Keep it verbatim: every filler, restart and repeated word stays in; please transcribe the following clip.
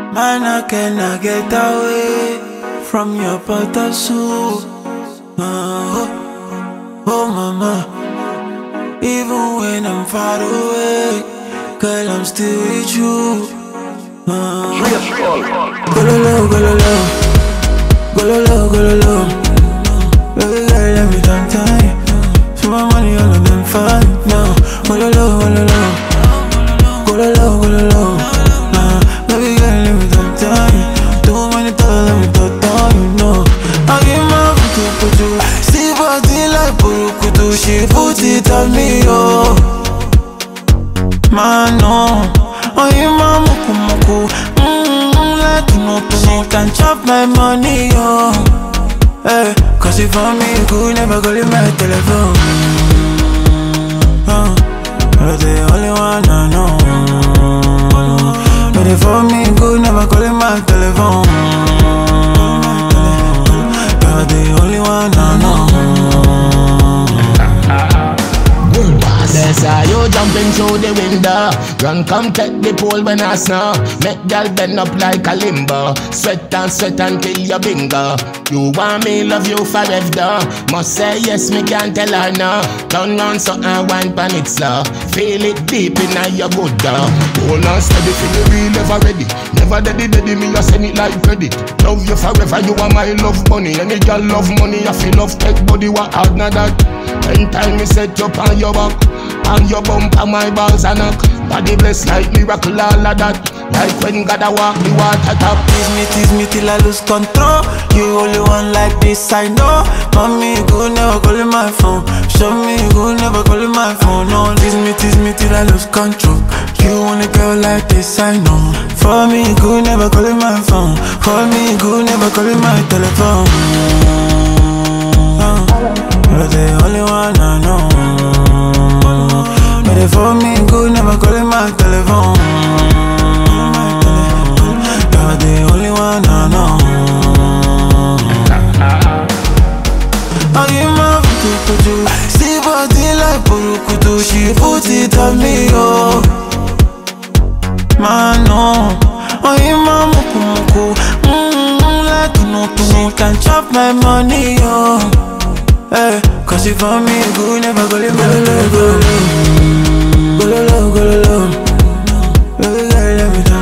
Man, I cannot get away from your butter soup. Oh, oh, mama. Even when I'm far away, girl, I'm still with you. Oh. Go lo lo, go lo lo, go lo lo, go lo lo. Baby girl, let me time time. So my money all of them fine now. Go lo lo, go lo lo, go lo lo, go lo lo. Baby girl, let me time time. Too many times, let me talk down, you know. I give my photo, photo. See body like Burukutu, she put it on me, oh. Man, no. Oh, you my muku muku. Mmm, like you know, she can chop my money, oh. Hey, cause if for me, you could never call in my telephone. Oh, you're the only one I know. But if for me, you could never call in my telephone. You're the only one I know. That's how you jumping through the window. Run, come take the pole when I snow. Make girl bend up like a limbo. Sweat and sweat until you bingo. You want me, love you forever. Must say yes, me can't tell her no. Turn round so I wine pan it slow. Feel it deep in your good dog. Hold on steady, feel the real ever ready. Never daddy daddy, me I send it like credit. Love you forever, you are my love money. Any girl love money, I feel love take body, what hard not that. Anytime me set you on your back, and your bump and my balls are knock. Body blessed like miracle, all of that. Like when God a walk the water top. Tease me, tease me till I lose control. You only one like this, I know. Mommy, you could never call in my phone. Show me, you could never call in my phone. No, tease me, tease me till I lose control. You only girl like this, I know. For me, you could never call in my phone. For me, you could never call in my telephone. Oh, you're the only one I know. But if for me, you could never call in my telephone. You're the only one I know. I give my photo, photo. See body like Burukutu, she put it on me, oh. Man, no. I give my muku muku. Mmm, like you know, to me can chop my money, oh. Hey, cause if for me, you could never go in my telephone. Go lo lo, go lo lo. Baby girl, let me down.